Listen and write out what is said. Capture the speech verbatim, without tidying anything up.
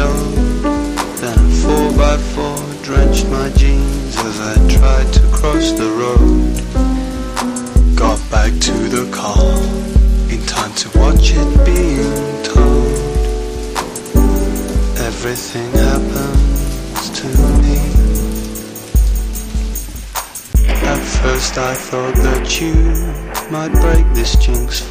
stove. Then a four by four drenched my jeans as I tried to cross the road. Got back to the car in time to watch it being towed. Everything happens to me. At first I thought that you might break this jinx